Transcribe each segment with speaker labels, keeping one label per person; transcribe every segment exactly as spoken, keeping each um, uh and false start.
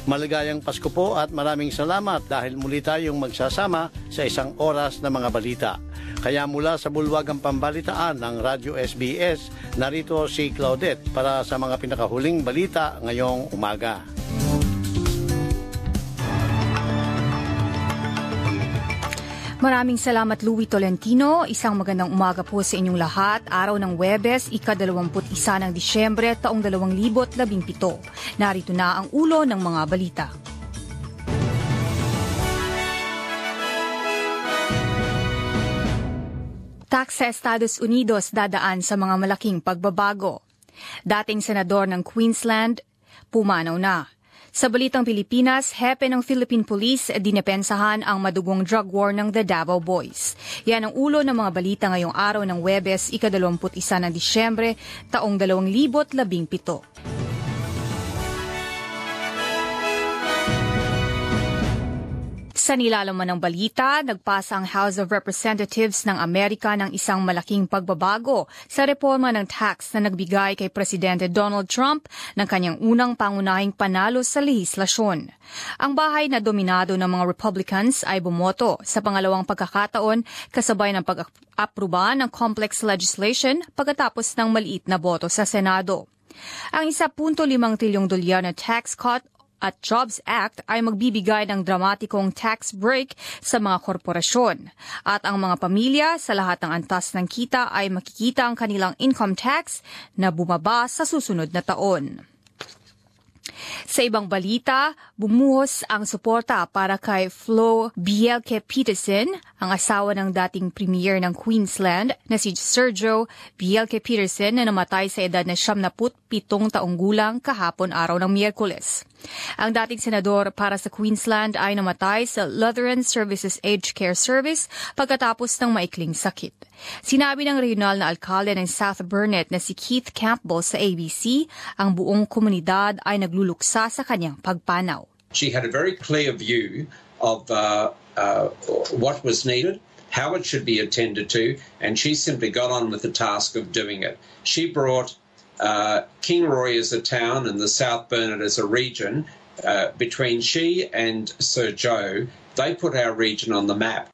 Speaker 1: Maligayang Pasko po at maraming salamat dahil muli tayong magsasama sa isang oras na mga balita. Kaya mula sa bulwagang pambalitaan ng Radyo S B S, narito si Claudette para sa mga pinakahuling balita ngayong umaga.
Speaker 2: Maraming salamat, Louie Tolentino. Isang magandang umaga po sa inyong lahat. Araw ng Huwebes, ika-dalawamput isa ng Disyembre, taong dalawang libo't labing pito. Narito na ang ulo ng mga balita. Tax sa Estados Unidos dadaan sa mga malaking pagbabago. Dating senador ng Queensland, pumanaw na. Sa balitang Pilipinas, hepe ng Philippine Police dinepensahan ang madugong drug war ng the Davao Boys. Yan ang ulo ng mga balita ngayong araw ng Huwebes, ika-dalawamput isa ng Disyembre, taong dalawang libo't labing pito. Sa nilalaman ng balita, nagpasa ang House of Representatives ng Amerika ng isang malaking pagbabago sa reforma ng tax na nagbigay kay Presidente Donald Trump ng kanyang unang pangunahing panalo sa lehislasyon. Ang bahay na dominado ng mga Republicans ay bumoto sa pangalawang pagkakataon kasabay ng pag-aproba ng complex legislation pagkatapos ng maliit na boto sa Senado. Ang one point five trilyong dolyar na tax cut at Jobs Act ay magbibigay ng dramatikong tax break sa mga korporasyon. At ang mga pamilya sa lahat ng antas ng kita ay makikita ang kanilang income tax na bumaba sa susunod na taon. Sa ibang balita, bumuhos ang suporta para kay Flo Bielke-Petersen, ang asawa ng dating premier ng Queensland na si Sergio Bielke-Petersen na namatay sa edad na siyam na pitong taong gulang kahapon araw ng Miyerkules. Ang dating senador para sa Queensland ay namatay sa Lutheran Services Aged Care Service pagkatapos ng maikling sakit. Sinabi ng regional na alkalde ng South Burnett na si Keith Campbell sa A B C, ang buong komunidad ay nagluluksa sa kanyang pagpanaw.
Speaker 3: She had a very clear view of uh, uh, what was needed, how it should be attended to, and she simply got on with the task of doing it. She brought uh, Kingroy as a town and the South Burnett as a region. Uh, between she and Sir Joe, they put our region on the map.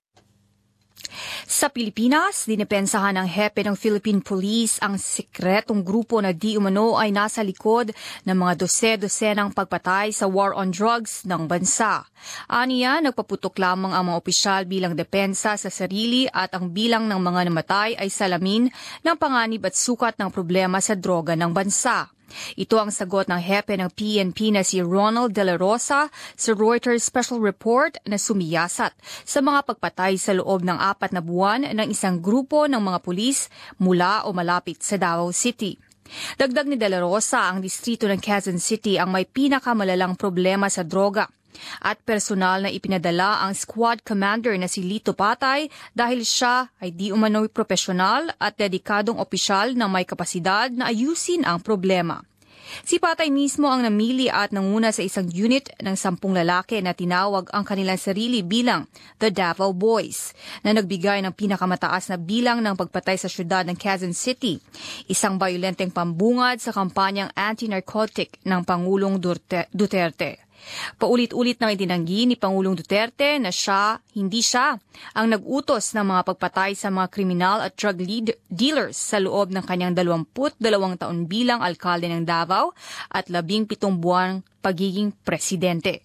Speaker 2: Sa Pilipinas, dinepensahan ng hepe ng Philippine Police ang sekretong grupo na di umano ay nasa likod ng mga dose-dosenang pagpatay sa war on drugs ng bansa. Aniya, nagpaputok lamang ang mga opisyal bilang depensa sa sarili at ang bilang ng mga namatay ay salamin ng panganib at sukat ng problema sa droga ng bansa. Ito ang sagot ng hepe ng P N P na si Ronald De La Rosa sa Reuters Special Report na sumiyasat sa mga pagpatay sa loob ng apat na buwan ng isang grupo ng mga pulis mula o malapit sa Davao City. Dagdag ni De La Rosa, ang distrito ng Quezon City ang may pinakamalalang problema sa droga. At personal na ipinadala ang squad commander na si Lito Patay dahil siya ay di umano'y profesional at dedikadong opisyal na may kapasidad na ayusin ang problema. Si Patay mismo ang namili at nanguna sa isang unit ng sampung lalaki na tinawag ang kanilang sarili bilang the Davao Boys, na nagbigay ng pinakamataas na bilang ng pagpatay sa syudad ng Quezon City, isang bayolenteng pambungad sa kampanyang anti-narcotic ng Pangulong Duterte. Paulit-ulit nang itinanggi ni Pangulong Duterte na siya, hindi siya, ang nag-utos ng mga pagpatay sa mga kriminal at drug lead dealers sa loob ng kanyang dalawamput dalawang taon bilang alkalde ng Davao at labing pitong buwang pagiging presidente.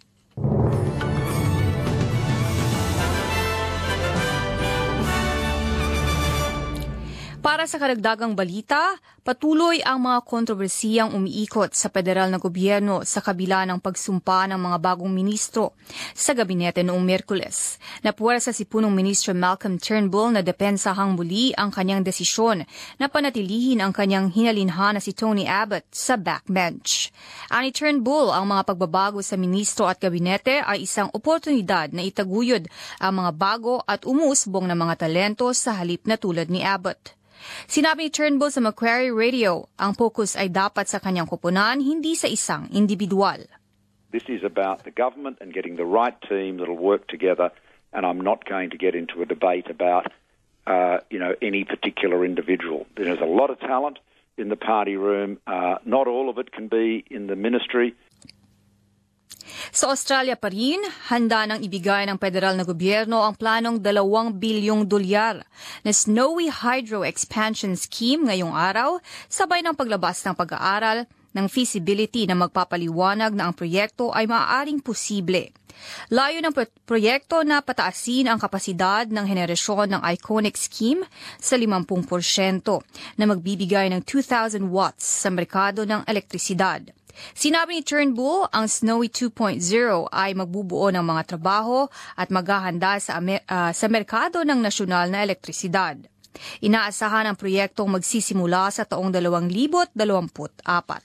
Speaker 2: Para sa karagdagang balita, patuloy ang mga kontrobersiyang umiikot sa federal na gobyerno sa kabila ng pagsumpa ng mga bagong ministro sa gabinete noong Miyerkules. Napuwersa si punong ministro Malcolm Turnbull na depensahang muli ang kanyang desisyon na panatilihin ang kanyang hinalinhan na si Tony Abbott sa backbench. Ani Turnbull, ang mga pagbabago sa ministro at gabinete ay isang oportunidad na itaguyod ang mga bago at umuusbong na mga talento sa halip na tulad ni Abbott. Sinabi ni Turnbull sa Macquarie Radio, ang focus ay dapat sa kanyang koponan, hindi sa isang individual.
Speaker 4: This is about the government and getting the right team that will work together, and I'm not going to get into a debate about uh, you know, any particular individual. There's a lot of talent in the party room. Uh, not all of it can be in the ministry.
Speaker 2: Sa Australia pa rin, handa nang ibigay ng federal na gobyerno ang planong dalawang bilyong dolyar na Snowy Hydro Expansion Scheme ngayong araw, sabay ng paglabas ng pag-aaral ng feasibility na magpapaliwanag na ang proyekto ay maaaring posible. Layo ng proyekto na pataasin ang kapasidad ng henerasyon ng Iconic Scheme sa fifty percent na magbibigay ng two thousand watts sa merkado ng elektrisidad. Sinabi ni Turnbull, ang Snowy two point oh ay magbubuo ng mga trabaho at maghahanda sa, uh, sa merkado ng nasyonal na elektrisidad. Inaasahan ang proyektong magsisimula sa taong two thousand twenty-four.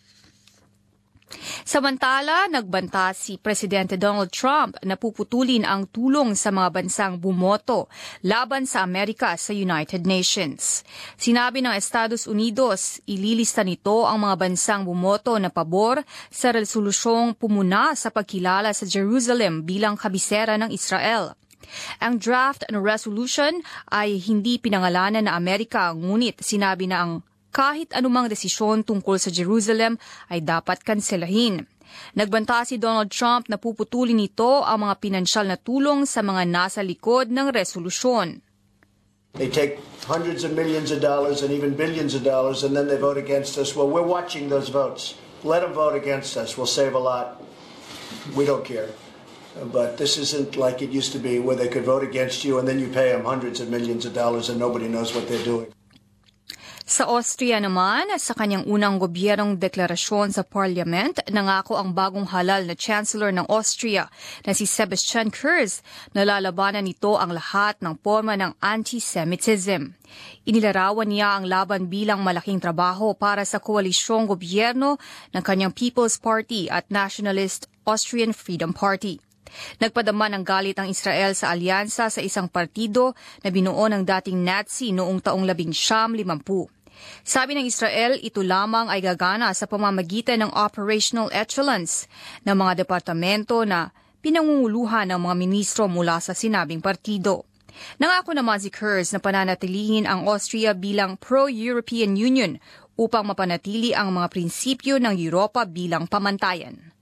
Speaker 2: Samantala, nagbanta si Presidente Donald Trump na puputulin ang tulong sa mga bansang bumoto laban sa Amerika sa United Nations. Sinabi ng Estados Unidos, ililista nito ang mga bansang bumoto na pabor sa resolusyong pumuna sa pagkilala sa Jerusalem bilang kabisera ng Israel. Ang draft na resolution ay hindi pinangalanan na Amerika, ngunit sinabi na ang kahit anumang desisyon tungkol sa Jerusalem ay dapat kanselahin. Nagbanta si Donald Trump na puputulin nito ang mga pinansyal na tulong sa mga nasa likod ng resolusyon.
Speaker 5: They take hundreds of millions of dollars and even billions of dollars and then they vote against us. Well, we're watching those votes. Let them vote against us. We'll save a lot. We don't care. But this isn't like it used to be where they could vote against you and then you pay them hundreds of millions of dollars and nobody knows what they're doing.
Speaker 2: Sa Austria naman, sa kanyang unang gobyernong deklarasyon sa Parliament, nangako ang bagong halal na Chancellor ng Austria na si Sebastian Kurz na lalabanan nito ang lahat ng forma ng anti-Semitism. Inilarawan niya ang laban bilang malaking trabaho para sa koalisyong gobyerno ng kanyang People's Party at Nationalist Austrian Freedom Party. Nagpadama ng galit ang Israel sa alyansa sa isang partido na binuo ng dating Nazi noong taong labing siyam limampu. Sabi ng Israel, ito lamang ay gagana sa pamamagitan ng operational excellence ng mga departamento na pinangunguluhan ng mga ministro mula sa sinabing partido. Nangako naman si Kurz na pananatilihin ang Austria bilang pro-European Union upang mapanatili ang mga prinsipyo ng Europa bilang pamantayan.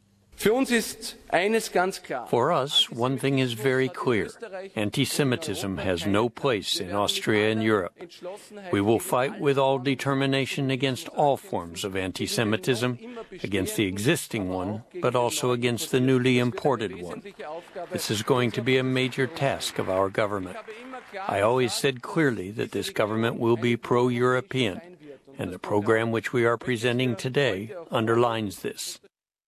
Speaker 6: For us, one thing is very clear. Anti-Semitism has no place in Austria and Europe. We will fight with all determination against all forms of anti-Semitism, against the existing one, but also against the newly imported one. This is going to be a major task of our government. I always said clearly that this government will be pro-European, and the program which we are presenting today underlines this.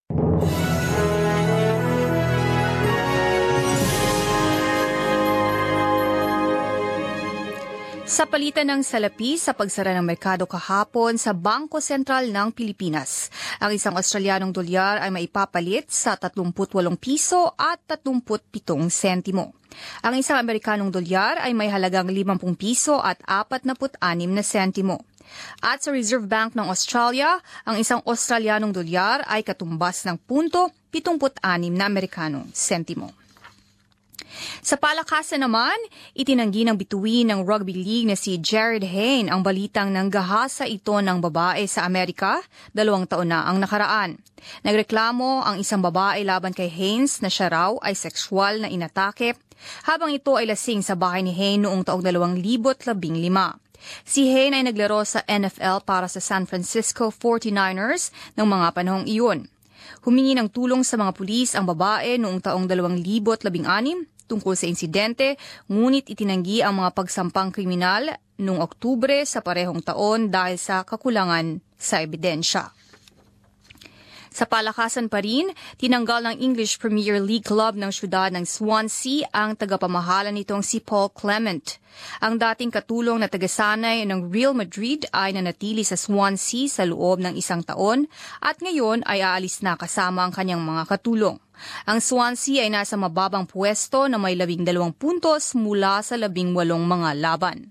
Speaker 2: Sa palitan ng salapi sa pagsara ng merkado kahapon sa Bangko Sentral ng Pilipinas, ang isang Australianong dolyar ay maipapalit sa thirty-eight piso at thirty-seven sentimo. Ang isang Amerikanong dolyar ay may halagang fifty piso at forty-six na sentimo. At sa Reserve Bank ng Australia, ang isang Australianong dolyar ay katumbas ng punto seventy-six na Amerikanong sentimo. Sa palakasan naman, itinanggi ng bituin ng rugby league na si Jared Hayne ang balitang nanggahasa ito ng babae sa Amerika, dalawang taon na ang nakaraan. Nagreklamo ang isang babae laban kay Haynes na siya raw ay sexual na inatake, habang ito ay lasing sa bahay ni Hayne noong taong two thousand fifteen. Si Hayne ay naglaro sa N F L para sa San Francisco forty-niners ng mga panahong iyon. Humingi ng tulong sa mga pulis ang babae noong taong two thousand sixteen tungkol sa insidente, ngunit itinanggi ang mga pagsampang kriminal noong Oktubre sa parehong taon dahil sa kakulangan sa ebidensya. Sa palakasan pa rin, tinanggal ng English Premier League club ng syudad ng Swansea ang tagapamahala nitong si Paul Clement. Ang dating katulong na tagasanay ng Real Madrid ay nanatili sa Swansea sa loob ng isang taon at ngayon ay aalis na kasama ang kanyang mga katulong. Ang Swansea ay nasa mababang pwesto na may labing dalawang puntos mula sa labing walong mga laban.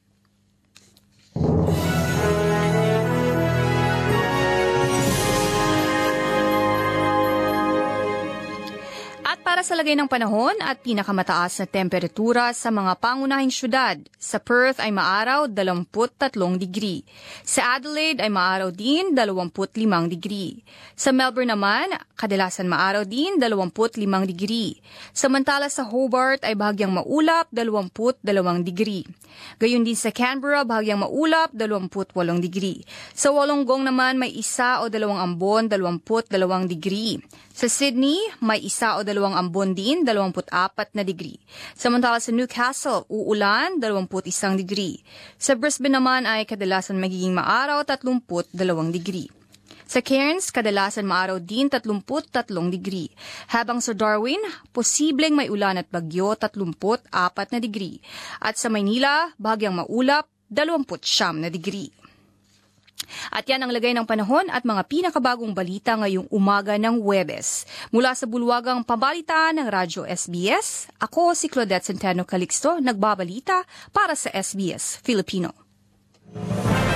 Speaker 2: At At para sa lagay ng panahon at pinakamataas na temperatura sa mga pangunahing syudad, sa Perth ay maaraw dalawampu't tatlong degree. Sa Adelaide ay maaraw din dalawampu't limang degree. Sa Melbourne naman, kadalasan maaraw din dalawampu't limang degree. Samantala sa Hobart ay bahagyang maulap dalawampu't dalawang degree. Gayon din sa Canberra, bahagyang maulap dalawampu't walong degree. Sa Wollongong naman may isa o dalawang ambon dalawampu't dalawang degree. Sa Sydney, may isa o dalawang ambon din, dalawamput apat na degree. Samantala sa Newcastle, uulan, dalawamput isang degree. Sa Brisbane naman ay kadalasan magiging maaraw, tatlumput dalawang degree. Sa Cairns, kadalasan maaraw din, tatlumput tatlong degree. Habang sa Darwin, posibleng may ulan at bagyo, tatlumput apat na degree. At sa Maynila, bahagyang maulap, dalawamput siyam na degree. At yan ang lagay ng panahon at mga pinakabagong balita ngayong umaga ng Huwebes. Mula sa bulwagang pambalitaan ng Radyo S B S, ako si Claudette Centeno Calixto, nagbabalita para sa S B S Filipino.